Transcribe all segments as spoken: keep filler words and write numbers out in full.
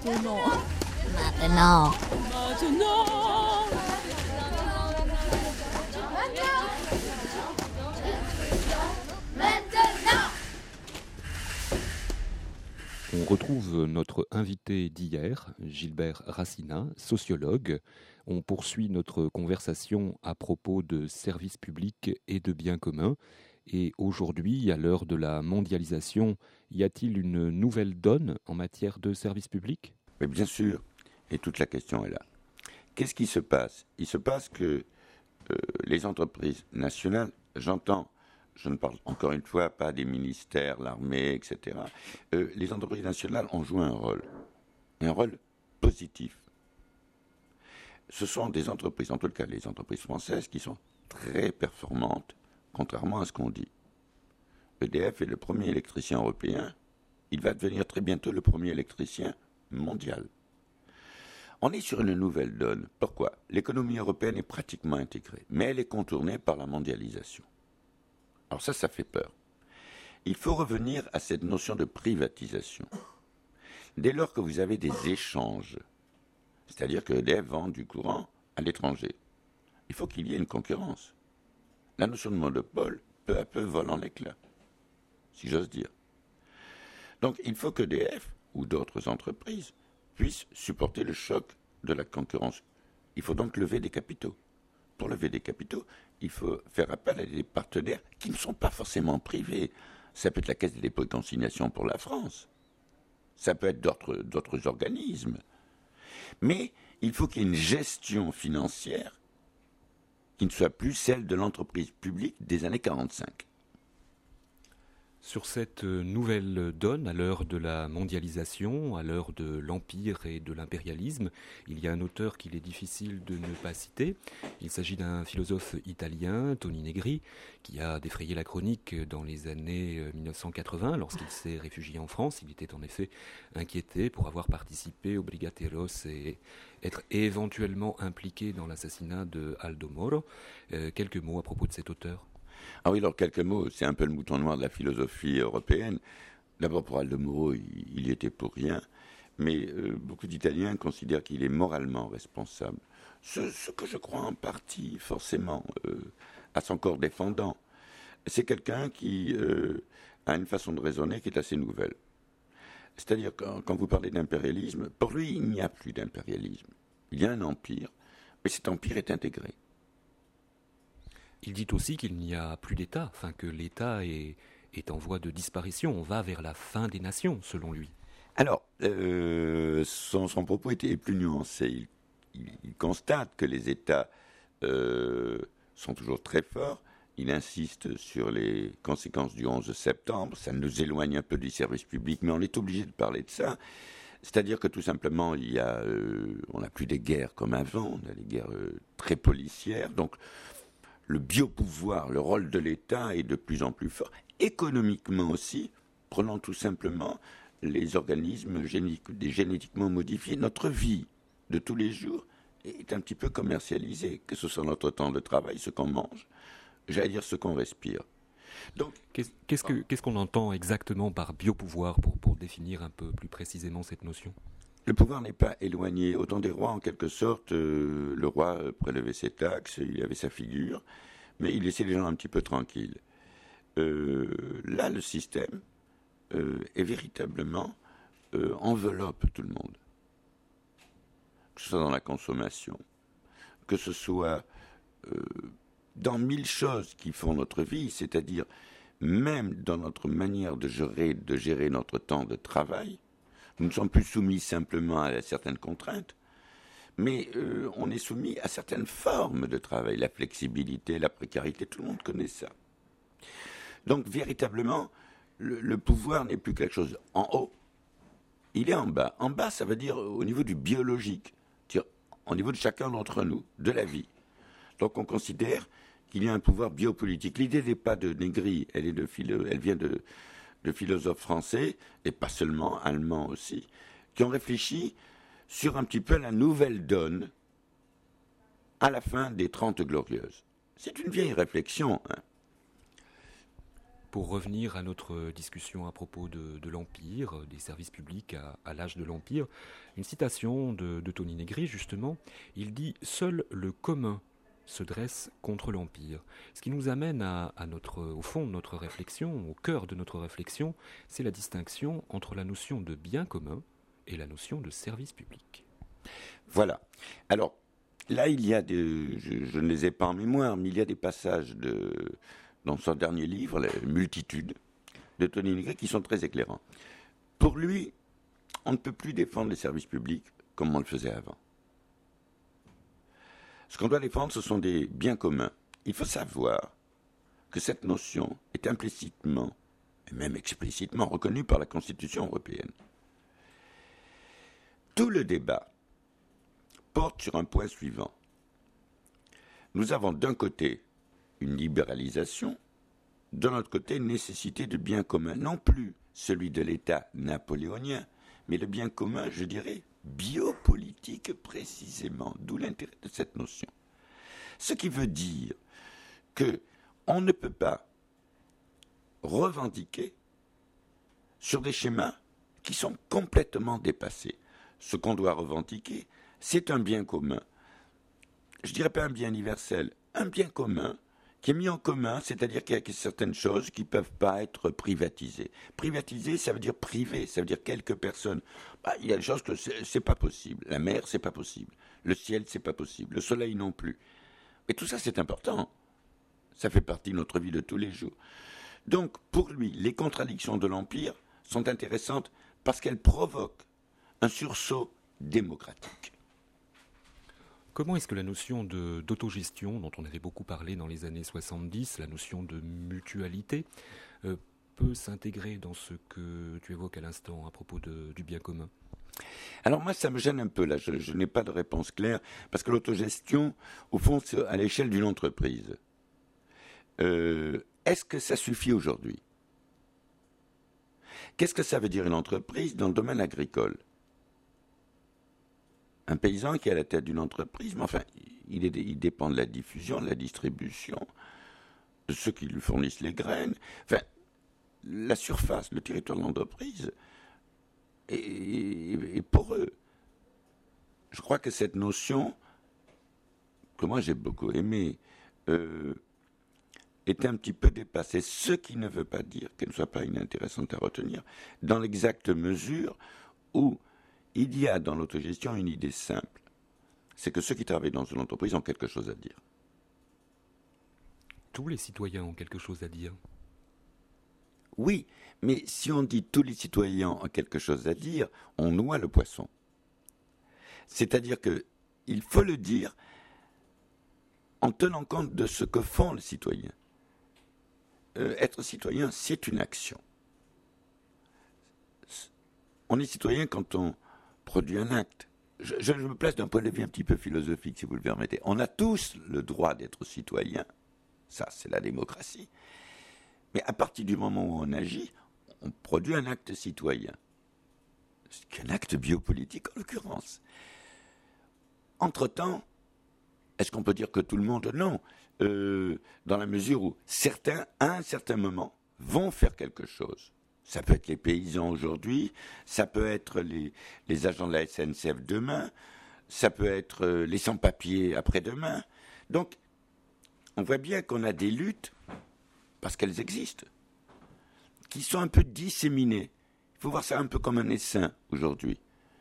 Maintenant. Maintenant. Maintenant. On retrouve notre invité d'hier, Gilbert Racina, sociologue. On poursuit notre conversation à propos de services publics et de biens communs. Et aujourd'hui, à l'heure de la mondialisation, y a-t-il une nouvelle donne en matière de services publics ? Mais bien sûr, et toute la question est là. Qu'est-ce qui se passe ? Il se passe que euh, les entreprises nationales, j'entends, je ne parle encore une fois pas des ministères, l'armée, et cetera. Euh, les entreprises nationales ont joué un rôle, un rôle positif. Ce sont des entreprises, en tout cas les entreprises françaises, qui sont très performantes, contrairement à ce qu'on dit. E D F est le premier électricien européen, il va devenir très bientôt le premier électricien mondial. On est sur une nouvelle donne. Pourquoi ? L'économie européenne est pratiquement intégrée, mais elle est contournée par la mondialisation. Alors ça, ça fait peur. Il faut revenir à cette notion de privatisation. Dès lors que vous avez des échanges, c'est-à-dire que E D F vend du courant à l'étranger, il faut qu'il y ait une concurrence. La notion de monopole, peu à peu, vole en éclats, si j'ose dire. Donc il faut que E D F ou d'autres entreprises puissent supporter le choc de la concurrence. Il faut donc lever des capitaux. Pour lever des capitaux, il faut faire appel à des partenaires qui ne sont pas forcément privés. Ça peut être la Caisse des dépôts et consignations pour la France. Ça peut être d'autres, d'autres organismes. Mais il faut qu'il y ait une gestion financière qui ne soit plus celle de l'entreprise publique des années quarante-cinq. Sur cette nouvelle donne, à l'heure de la mondialisation, à l'heure de l'empire et de l'impérialisme, il y a un auteur qu'il est difficile de ne pas citer. Il s'agit d'un philosophe italien, Toni Negri, qui a défrayé la chronique dans les années dix-neuf cent quatre-vingts, lorsqu'il s'est réfugié en France. Il était en effet inquiété pour avoir participé au Brigateiros et être éventuellement impliqué dans l'assassinat de Aldo Moro. Euh, quelques mots à propos de cet auteur. Ah oui, alors quelques mots, c'est un peu le mouton noir de la philosophie européenne. D'abord, pour Aldo Moro, il, il y était pour rien, mais euh, beaucoup d'Italiens considèrent qu'il est moralement responsable. Ce, ce que je crois en partie, forcément, euh, à son corps défendant. C'est quelqu'un qui euh, a une façon de raisonner qui est assez nouvelle. C'est-à-dire, quand, quand vous parlez d'impérialisme, pour lui, il n'y a plus d'impérialisme. Il y a un empire, mais cet empire est intégré. Il dit aussi qu'il n'y a plus d'État, enfin que l'État est, est en voie de disparition. On va vers la fin des nations, selon lui. Alors, euh, son, son propos était plus nuancé. Il, il, il constate que les États euh, sont toujours très forts. Il insiste sur les conséquences du onze septembre. Ça nous éloigne un peu du service public, mais on est obligé de parler de ça. C'est-à-dire que tout simplement, il y a, euh, on n'a plus des guerres comme avant. On a des guerres euh, très policières. Donc, le biopouvoir, le rôle de l'État est de plus en plus fort. Économiquement aussi, prenons tout simplement les organismes génétiques, des génétiquement modifiés. Notre vie de tous les jours est un petit peu commercialisée, que ce soit notre temps de travail, ce qu'on mange, j'allais dire ce qu'on respire. Donc, qu'est-ce, qu'est-ce, que, qu'est-ce qu'on entend exactement par biopouvoir pour, pour définir un peu plus précisément cette notion ? Le pouvoir n'est pas éloigné. Autant des rois, en quelque sorte, euh, le roi prélevait ses taxes, il avait sa figure, mais il laissait les gens un petit peu tranquilles. Euh, là, le système euh, est véritablement euh, enveloppe tout le monde. Que ce soit dans la consommation, que ce soit euh, dans mille choses qui font notre vie, c'est-à-dire même dans notre manière de gérer, de gérer notre temps de travail. Nous ne sommes plus soumis simplement à certaines contraintes, mais euh, on est soumis à certaines formes de travail, la flexibilité, la précarité, tout le monde connaît ça. Donc véritablement, le, le pouvoir n'est plus quelque chose en haut, il est en bas. En bas, ça veut dire au niveau du biologique, c'est-à-dire au niveau de chacun d'entre nous, de la vie. Donc on considère qu'il y a un pouvoir biopolitique. L'idée n'est pas de Negri, elle, est de philo, elle vient de... de philosophes français, et pas seulement, allemands aussi, qui ont réfléchi sur un petit peu la nouvelle donne à la fin des Trente Glorieuses. C'est une vieille réflexion. Hein. Pour revenir à notre discussion à propos de, de l'Empire, des services publics à, à l'âge de l'Empire, une citation de, de Tony Negri, justement, il dit « Seul le commun se dresse contre l'Empire ». Ce qui nous amène à, à notre, au fond de notre réflexion, au cœur de notre réflexion, c'est la distinction entre la notion de bien commun et la notion de service public. Voilà. Alors, là, il y a des... Je, je ne les ai pas en mémoire, mais il y a des passages de... dans son dernier livre, La multitude, de Tony Negri, qui sont très éclairants. Pour lui, on ne peut plus défendre les services publics comme on le faisait avant. Ce qu'on doit défendre, ce sont des biens communs. Il faut savoir que cette notion est implicitement, et même explicitement, reconnue par la Constitution européenne. Tout le débat porte sur un point suivant. Nous avons d'un côté une libéralisation, de l'autre côté une nécessité de bien commun, non plus celui de l'État napoléonien, mais le bien commun, je dirais, biopolitique précisément, d'où l'intérêt de cette notion. Ce qui veut dire qu'on ne peut pas revendiquer sur des schémas qui sont complètement dépassés. Ce qu'on doit revendiquer, c'est un bien commun. Je ne dirais pas un bien universel, un bien commun qui est mis en commun, c'est-à-dire qu'il y a certaines choses qui ne peuvent pas être privatisées. Privatiser, ça veut dire privé, ça veut dire quelques personnes. Bah, il y a des choses que c'est, c'est pas possible. La mer, c'est pas possible. Le ciel, c'est pas possible. Le soleil non plus. Mais tout ça, c'est important. Ça fait partie de notre vie de tous les jours. Donc, pour lui, les contradictions de l'Empire sont intéressantes parce qu'elles provoquent un sursaut démocratique. Comment est-ce que la notion de, d'autogestion, dont on avait beaucoup parlé dans les années soixante-dix, la notion de mutualité, euh, peut s'intégrer dans ce que tu évoques à l'instant à propos de, du bien commun ? Alors moi, ça me gêne un peu, là, je, je n'ai pas de réponse claire, parce que l'autogestion, au fond, c'est à l'échelle d'une entreprise. Euh, est-ce que ça suffit aujourd'hui ? Qu'est-ce que ça veut dire une entreprise dans le domaine agricole ? Un paysan qui est à la tête d'une entreprise, mais enfin, il, est, il dépend de la diffusion, de la distribution, de ceux qui lui fournissent les graines. Enfin, la surface, le territoire de l'entreprise est, est, est poreux. Je crois que cette notion, que moi j'ai beaucoup aimée, euh, est un petit peu dépassée. Ce qui ne veut pas dire qu'elle ne soit pas inintéressante à retenir, dans l'exacte mesure où il y a dans l'autogestion une idée simple, c'est que ceux qui travaillent dans une entreprise ont quelque chose à dire. Tous les citoyens ont quelque chose à dire. Oui, mais si on dit tous les citoyens ont quelque chose à dire, on noie le poisson. C'est-à-dire qu'il faut le dire en tenant compte de ce que font les citoyens. Euh, être citoyen, c'est une action. On est citoyen quand on produit un acte. Je, je me place d'un point de vue un petit peu philosophique, si vous le permettez. On a tous le droit d'être citoyen. Ça, c'est la démocratie. Mais à partir du moment où on agit, on produit un acte citoyen. C'est un acte biopolitique, en l'occurrence. Entre-temps, est-ce qu'on peut dire que tout le monde ? Non. Euh, dans la mesure où certains, à un certain moment, vont faire quelque chose. Ça peut être les paysans aujourd'hui, ça peut être les, les agents de la S N C F demain, ça peut être les sans-papiers après-demain. Donc, on voit bien qu'on a des luttes, parce qu'elles existent, qui sont un peu disséminées. Il faut voir ça un peu comme un essaim aujourd'hui.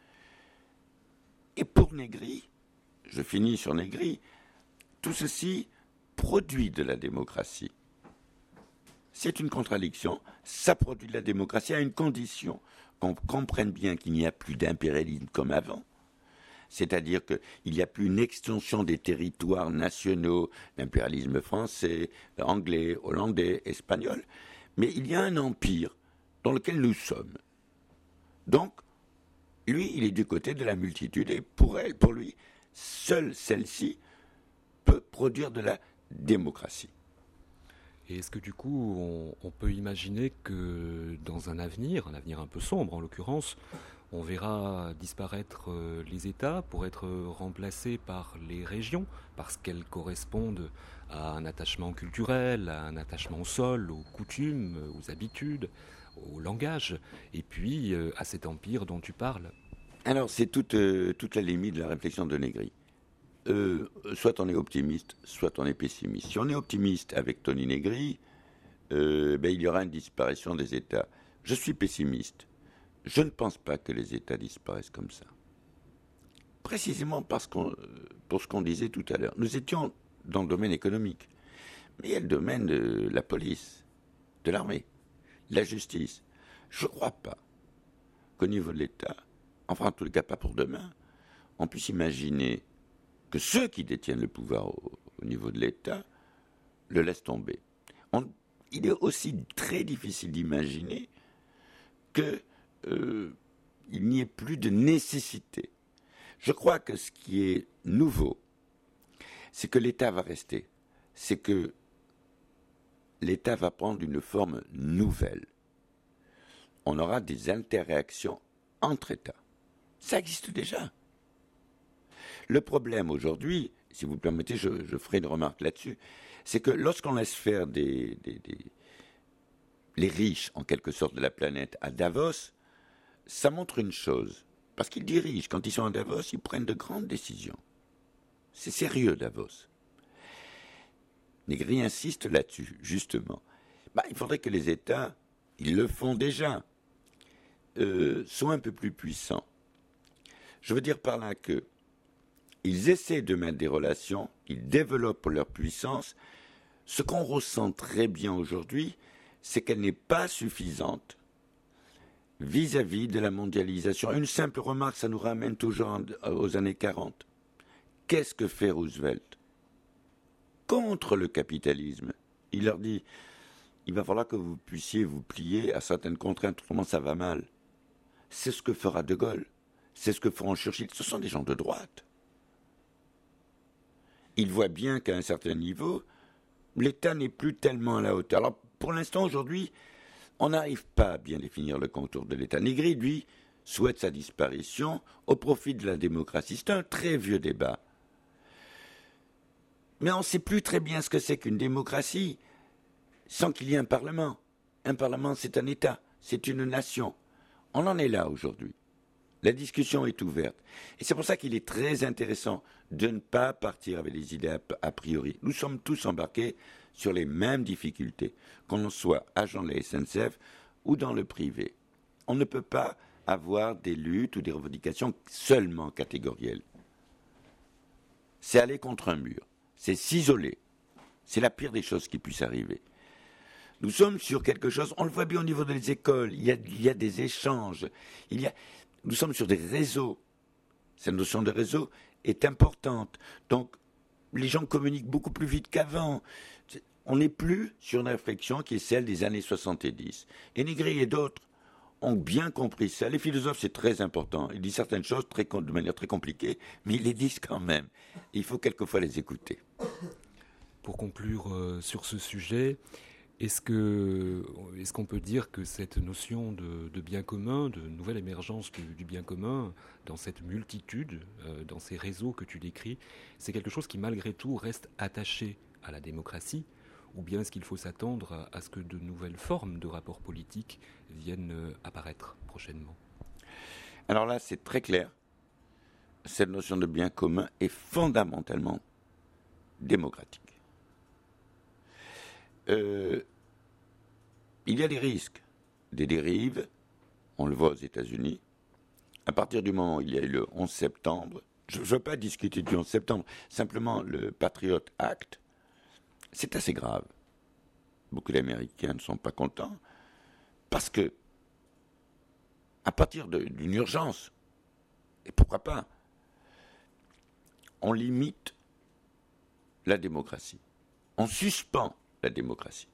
Et pour Negri, je finis sur Negri, tout ceci produit de la démocratie. C'est une contradiction, ça produit de la démocratie à une condition qu'on comprenne bien qu'il n'y a plus d'impérialisme comme avant. C'est-à-dire qu'il n'y a plus une extension des territoires nationaux, l'impérialisme français, anglais, hollandais, espagnol, mais il y a un empire dans lequel nous sommes. Donc, lui, il est du côté de la multitude, et pour elle, pour lui, seule celle-ci peut produire de la démocratie. Et est-ce que du coup, on, on peut imaginer que dans un avenir, un avenir un peu sombre en l'occurrence, on verra disparaître euh, les États pour être remplacés par les régions, parce qu'elles correspondent à un attachement culturel, à un attachement au sol, aux coutumes, aux habitudes, au langage, et puis euh, à cet empire dont tu parles? Alors, c'est toute, euh, toute la limite de la réflexion de Negri. Euh, soit on est optimiste, soit on est pessimiste. Si on est optimiste avec Tony Negri, euh, ben, il y aura une disparition des États. Je suis pessimiste. Je ne pense pas que les États disparaissent comme ça. Précisément parce qu'on, pour ce qu'on disait tout à l'heure. Nous étions dans le domaine économique. Mais il y a le domaine de la police, de l'armée, de la justice. Je ne crois pas qu'au niveau de l'État, enfin en tout cas pas pour demain, on puisse imaginer que ceux qui détiennent le pouvoir au, au niveau de l'État le laissent tomber. On, il est aussi très difficile d'imaginer qu'il euh, n'y ait plus de nécessité. Je crois que ce qui est nouveau, c'est que l'État va rester. C'est que l'État va prendre une forme nouvelle. On aura des interactions entre États. Ça existe déjà. Le problème aujourd'hui, si vous me permettez, je, je ferai une remarque là-dessus, c'est que lorsqu'on laisse faire des, des, des, les riches, en quelque sorte, de la planète à Davos, ça montre une chose. Parce qu'ils dirigent, quand ils sont à Davos, ils prennent de grandes décisions. C'est sérieux, Davos. Negri insiste là-dessus, justement. Bah, il faudrait que les États, ils le font déjà, euh, soient un peu plus puissants. Je veux dire par là que ils essaient de mettre des relations, ils développent leur puissance. Ce qu'on ressent très bien aujourd'hui, c'est qu'elle n'est pas suffisante vis-à-vis de la mondialisation. Une simple remarque, ça nous ramène toujours aux années quarante. Qu'est-ce que fait Roosevelt contre le capitalisme? Il leur dit, il va falloir que vous puissiez vous plier à certaines contraintes, autrement ça va mal. C'est ce que fera De Gaulle, c'est ce que feront Churchill. Ce sont des gens de droite. Il voit bien qu'à un certain niveau, l'État n'est plus tellement à la hauteur. Alors, pour l'instant, aujourd'hui, on n'arrive pas à bien définir le contour de l'État. Negri, lui, souhaite sa disparition au profit de la démocratie. C'est un très vieux débat. Mais on ne sait plus très bien ce que c'est qu'une démocratie sans qu'il y ait un Parlement. Un Parlement, c'est un État, c'est une nation. On en est là aujourd'hui. La discussion est ouverte. Et c'est pour ça qu'il est très intéressant de ne pas partir avec des idées a priori. Nous sommes tous embarqués sur les mêmes difficultés, qu'on soit agent de la S N C F ou dans le privé. On ne peut pas avoir des luttes ou des revendications seulement catégorielles. C'est aller contre un mur, c'est s'isoler. C'est la pire des choses qui puisse arriver. Nous sommes sur quelque chose, on le voit bien au niveau des écoles, il y a, il y a des échanges, il y a... Nous sommes sur des réseaux. Cette notion de réseau est importante. Donc, les gens communiquent beaucoup plus vite qu'avant. On n'est plus sur une réflexion qui est celle des années soixante-dix. Et Negri et d'autres ont bien compris ça. Les philosophes, c'est très important. Ils disent certaines choses très, de manière très compliquée, mais ils les disent quand même. Il faut quelquefois les écouter. Pour conclure euh, sur ce sujet, Est-ce que, est-ce qu'on peut dire que cette notion de, de bien commun, de nouvelle émergence du, du bien commun, dans cette multitude, euh, dans ces réseaux que tu décris, c'est quelque chose qui malgré tout reste attaché à la démocratie, ou bien est-ce qu'il faut s'attendre à, à ce que de nouvelles formes de rapports politiques viennent euh, apparaître prochainement? Alors là, c'est très clair. Cette notion de bien commun est fondamentalement démocratique. Euh, il y a des risques, des dérives, on le voit aux États-Unis. À partir du moment où il y a eu le onze septembre, je ne veux pas discuter du onze septembre, simplement le Patriot Act, c'est assez grave. Beaucoup d'Américains ne sont pas contents, parce que, à partir de, d'une urgence, et pourquoi pas, on limite la démocratie, on suspend la démocratie.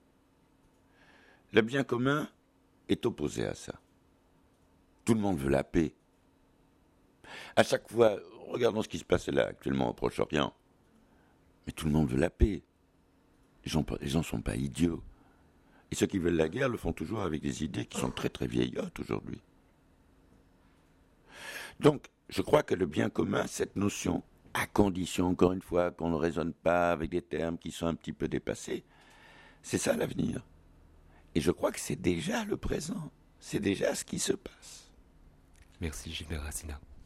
Le bien commun est opposé à ça. Tout le monde veut la paix. À chaque fois, regardons ce qui se passe là actuellement au Proche-Orient. Mais tout le monde veut la paix. Les gens ne sont pas idiots. Et ceux qui veulent la guerre le font toujours avec des idées qui sont très très vieillottes aujourd'hui. Donc, je crois que le bien commun, cette notion, à condition, encore une fois, qu'on ne raisonne pas avec des termes qui sont un petit peu dépassés, c'est ça l'avenir. Et je crois que c'est déjà le présent. C'est déjà ce qui se passe. Merci Gilbert Racina.